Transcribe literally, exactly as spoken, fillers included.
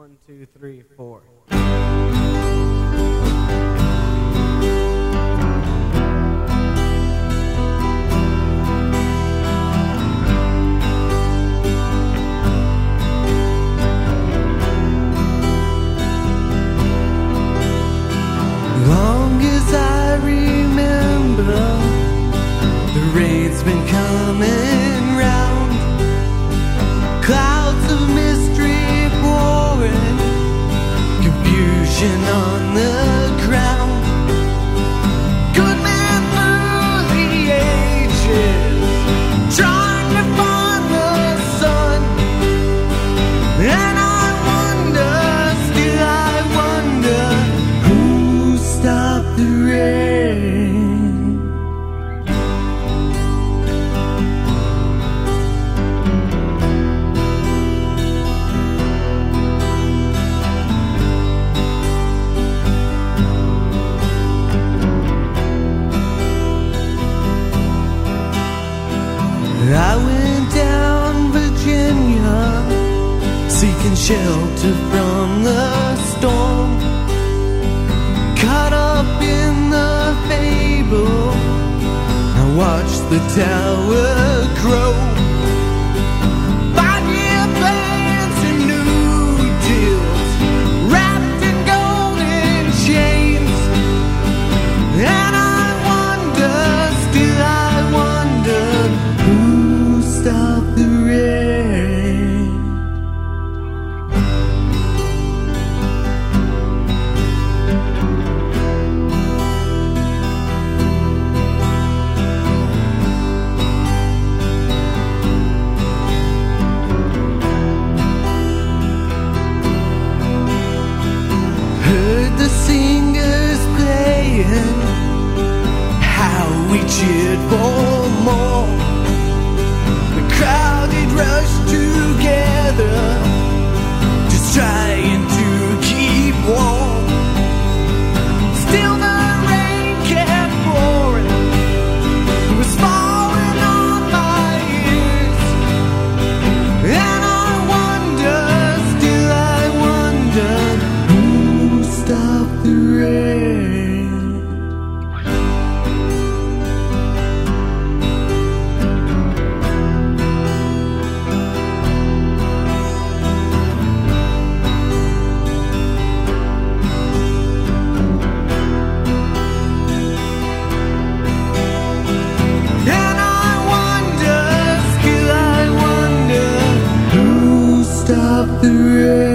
One, two, three, four. Long as I remember, the rain's been coming round, clouds of mystery pouring, confusion on the ground. Good man through the ages, trying to find the sun. And I wonder, still I wonder, who stopped the rain? I went down Virginia, seeking shelter from the storm, caught up in the fable. I watched the tower grow. Five-year plans and new deals, wrapped in golden chains. And I wonder, still I wonder, who stopped the rain? Heard the singers playing, how we cheered for more. The crowded rush together, just trying to keep warm. Still the rain kept pouring, it was falling on my ears. And I wonder, still I wonder, who stopped the rain? And I wonder, still I wonder, who stopped the rain?